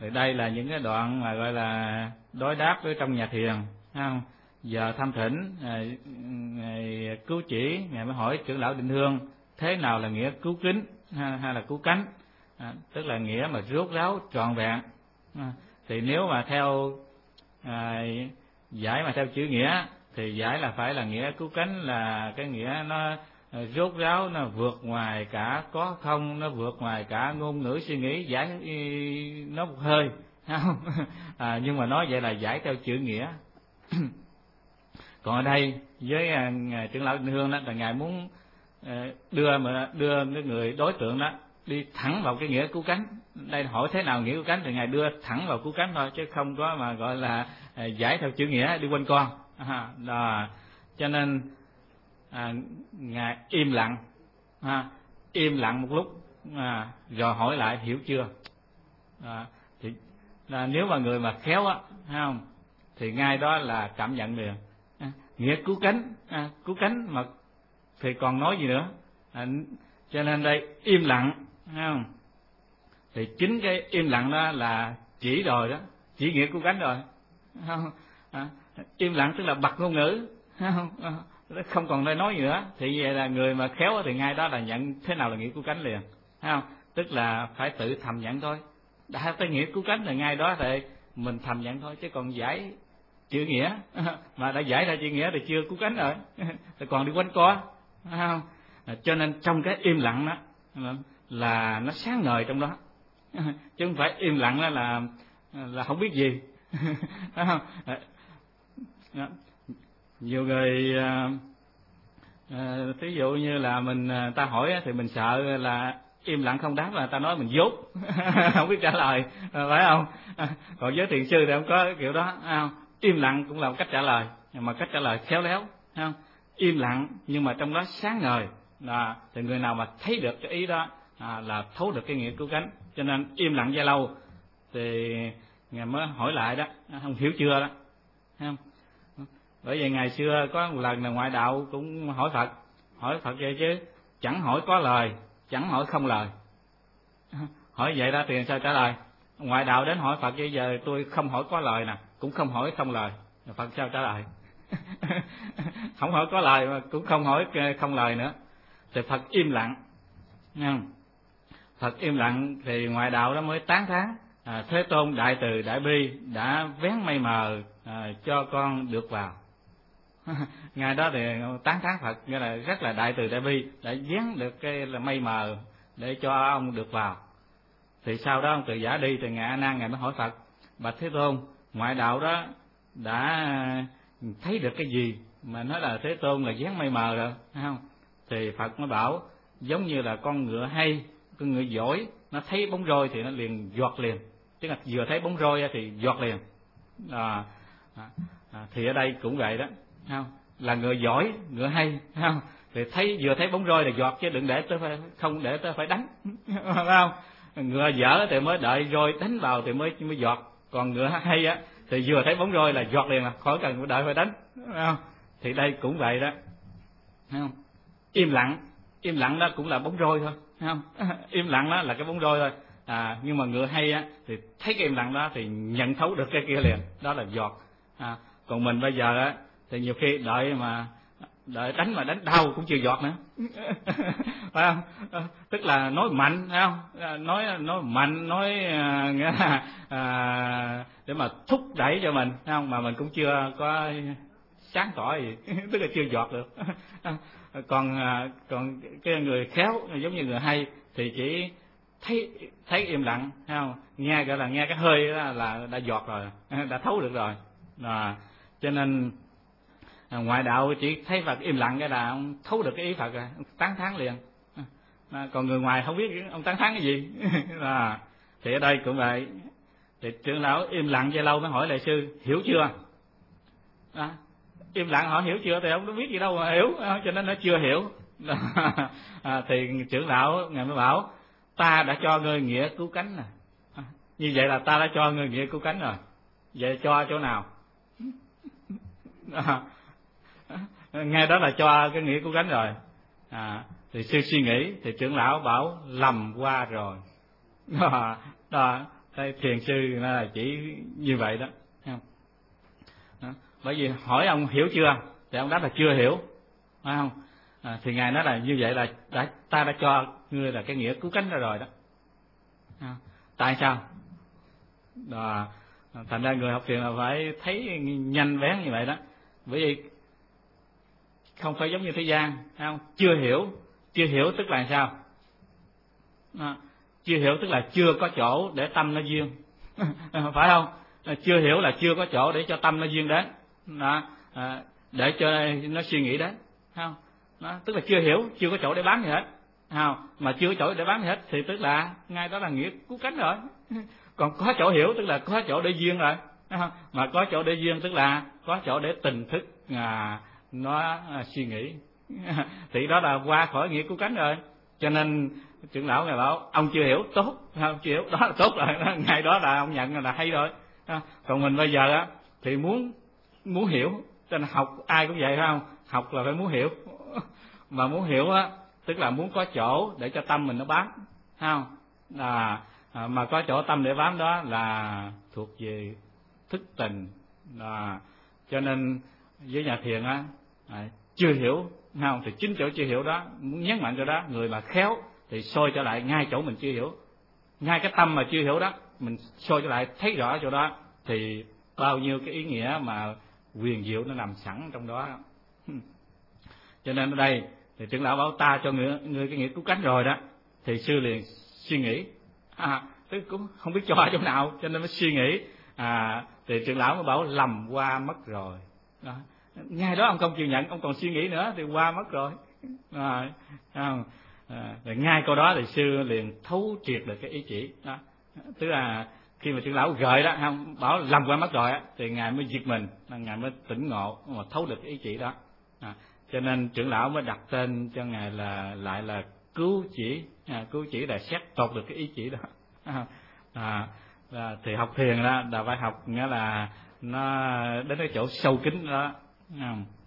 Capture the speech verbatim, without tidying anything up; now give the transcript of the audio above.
Thì đây là những cái đoạn mà gọi là đối đáp với trong nhà thiền, thấy không? Giờ tham thỉnh, ngày, ngày cứu chỉ, ngày mới hỏi trưởng lão Định Hương thế nào là nghĩa cứu kính hay, hay là cứu cánh, à, tức là nghĩa mà rốt ráo trọn vẹn. À, thì nếu mà theo à, giải mà theo chữ nghĩa thì giải là phải là nghĩa cứu cánh là cái nghĩa nó rốt ráo, nó vượt ngoài cả có không, nó vượt ngoài cả ngôn ngữ suy nghĩ, giải nó một hơi, không? À, nhưng mà nói vậy là giải theo chữ nghĩa. Còn ở đây với ngài trưởng lão Định Hương đó là ngài muốn đưa mà đưa cái người đối tượng đó đi thẳng vào cái nghĩa cứu cánh. Đây hỏi thế nào nghĩa cứu cánh thì ngài đưa thẳng vào cứu cánh thôi, chứ không có mà gọi là giải theo chữ nghĩa đi quanh con. À, đó. Cho nên à, ngài im lặng, à, im lặng một lúc, à, rồi hỏi lại hiểu chưa. À, thì là nếu mà người mà khéo á, thấy không, thì ngay đó là cảm nhận liền. À, nghĩa cứu cánh, à, cứu cánh mà thì còn nói gì nữa. À, cho nên đây im lặng, thấy không, thì chính cái im lặng đó là chỉ rồi đó, chỉ nghĩa cứu cánh rồi, không? À, im lặng tức là bật ngôn ngữ, không? À, không còn nơi nói gì nữa, thì vậy là người mà khéo thì ngay đó là nhận thế nào là nghĩa cứu cánh liền, thấy không? Tức là phải tự thầm nhận thôi. Đã tới nghĩa cứu cánh là ngay đó thì mình thầm nhận thôi, chứ còn giải chữ nghĩa mà đã giải ra chữ nghĩa thì chưa cứu cánh rồi, thì còn đi quanh co, thấy không? À, cho nên trong cái im lặng đó là nó sáng ngời trong đó, chứ không phải im lặng đó là là không biết gì. Thấy không? À, nhiều người à, à, ví dụ như là mình ta hỏi thì mình sợ là im lặng không đáp là ta nói mình dốt. Không biết trả lời, phải không? À, còn với thiền sư thì không có kiểu đó, không? Im lặng cũng là một cách trả lời, nhưng mà cách trả lời khéo léo, không? Im lặng nhưng mà trong đó sáng ngời, là thì người nào mà thấy được cái ý đó à, là thấu được cái nghĩa cứu cánh. Cho nên im lặng dài lâu thì ngài mới hỏi lại đó, không hiểu chưa đó, không? Bởi vì ngày xưa có một lần là ngoại đạo cũng hỏi Phật, hỏi Phật vậy chứ chẳng hỏi có lời, chẳng hỏi không lời. Hỏi vậy đó thì sao trả lời? Ngoại đạo đến hỏi Phật bây giờ tôi không hỏi có lời nè, cũng không hỏi không lời, Phật sao trả lời? Không hỏi có lời mà cũng không hỏi không lời nữa, thì Phật im lặng. Phật im lặng thì ngoại đạo đó mới tán thán, à, Thế Tôn đại từ đại bi đã vén mây mờ à, cho con được vào. Ngày đó thì tán thán Phật, nghĩa là rất là đại từ đại bi, đã vén được cái là mây mờ để cho ông được vào. Thì sau đó ông từ giả đi thì ngài A Nan ngài mới hỏi Phật, bạch Thế Tôn, ngoại đạo đó đã thấy được cái gì mà nói là Thế Tôn là vén mây mờ rồi, thấy không? Thì Phật mới bảo giống như là con ngựa hay, con ngựa giỏi, nó thấy bóng roi thì nó liền giọt liền, tức là vừa thấy bóng roi thì giọt liền. À, à, à, thì ở đây cũng vậy đó, không? Là ngựa giỏi, ngựa hay, không? Thì thấy vừa thấy bóng roi là giọt, chứ đừng để tới phải, không để tới phải đánh, phải không? Ngựa dở thì mới đợi roi đánh vào thì mới mới giọt, còn ngựa hay á thì vừa thấy bóng roi là giọt liền, là khỏi cần đợi phải đánh, phải không? Thì đây cũng vậy đó, phải không? Im lặng, im lặng đó cũng là bóng roi thôi, phải không? Im lặng đó là cái bóng roi thôi, à, nhưng mà ngựa hay á thì thấy cái im lặng đó thì nhận thấu được cái kia liền, đó là giọt. À, còn mình bây giờ á thì nhiều khi đợi mà đợi đánh mà đánh đau cũng chưa giọt nữa. Phải không? Tức là nói mạnh, phải không? Nói nói mạnh, nói nghĩa là à, để mà thúc đẩy cho mình, phải không? Mà mình cũng chưa có sáng tỏ gì, tức là chưa giọt được. Còn còn cái người khéo giống như người hay thì chỉ thấy thấy im lặng, thấy không? Nghe gọi là nghe cái hơi đó là đã giọt rồi, đã thấu được rồi. À, cho nên à, ngoại đạo chỉ thấy Phật im lặng cái là ông thấu được cái ý Phật rồi, ông tán thán liền. À, còn người ngoài không biết ông tán thán cái gì. À, thì ở đây cũng vậy. Thì trưởng lão im lặng vậy lâu mới hỏi lại sư hiểu chưa? À, im lặng họ hiểu chưa thì ông đâu biết gì đâu mà hiểu, cho nên nó chưa hiểu. À, thì trưởng lão ngài mới bảo ta đã cho ngươi nghĩa cứu cánh nè, à, như vậy là ta đã cho ngươi nghĩa cứu cánh rồi, vậy cho chỗ nào? À, nghe đó là cho cái nghĩa cứu cánh rồi. À, thì sư suy nghĩ thì trưởng lão bảo lầm qua rồi. Đó, đó, Đây, thiền sư nó là chỉ như vậy đó, thấy không? Đó. Bởi vì hỏi ông hiểu chưa thì ông đáp là chưa hiểu, phải không? À, thì ngài nói là như vậy là đã, ta đã cho ngươi là cái nghĩa cứu cánh ra rồi đó. À, tại sao? Đó, thành ra người học thiền là phải thấy nhanh bén như vậy đó. Bởi vì không phải giống như thế gian, thấy không? Chưa hiểu, chưa hiểu tức là sao? À, chưa hiểu tức là chưa có chỗ để tâm nó duyên, phải không? À, chưa hiểu là chưa có chỗ để cho tâm nó duyên đến, đó, à, để cho nó suy nghĩ đến, thấy không? Đó, tức là chưa hiểu, chưa có chỗ để bám gì hết, không? Mà chưa có chỗ để bám gì hết thì tức là ngay đó là nghĩa cứu cánh rồi. Còn có chỗ hiểu tức là có chỗ để duyên rồi, không? Mà có chỗ để duyên tức là có chỗ để tình thức à, nó à, suy nghĩ, thì đó là qua khỏi nghĩa cứu cánh rồi. Cho nên trưởng lão ngài bảo ông chưa hiểu, tốt, không? Chưa hiểu đó là tốt rồi, ngay đó là ông nhận là hay rồi. Còn mình bây giờ á thì muốn muốn hiểu, cho nên học ai cũng vậy, phải không? Học là phải muốn hiểu, mà muốn hiểu á tức là muốn có chỗ để cho tâm mình nó bám, phải không? À, à, mà có chỗ tâm để bám đó là thuộc về thức tình, à, cho nên với nhà thiền á à, chưa hiểu, phải không? Thì chính chỗ chưa hiểu đó muốn nhấn mạnh chỗ đó, người mà khéo thì soi trở lại ngay chỗ mình chưa hiểu, ngay cái tâm mà chưa hiểu đó mình soi trở lại thấy rõ chỗ đó, thì bao nhiêu cái ý nghĩa mà quyền diệu nó nằm sẵn trong đó. Cho nên ở đây thì trưởng lão bảo ta cho người, người cái nghĩa cứu cánh rồi đó, thì sư liền suy nghĩ, à, tức cũng không biết cho ở chỗ nào cho nên mới suy nghĩ, à, thì trưởng lão mới bảo lầm qua mất rồi đó. Ngay đó ông không chịu nhận, ông còn suy nghĩ nữa thì qua mất rồi, à, à, à, rồi ngay câu đó thì sư liền thấu triệt được cái ý chỉ đó. Tức là khi mà trưởng lão gợi đó, không bảo lầm qua mất rồi á, thì ngài mới giật mình, ngài mới tỉnh ngộ mà thấu được cái ý chỉ đó. À, cho nên trưởng lão mới đặt tên cho ngài là lại là cứu chỉ, à, cứu chỉ là xét tột được cái ý chỉ đó. À, à, thì học thiền đó là phải học nghĩa là nó đến cái chỗ sâu kín đó. À,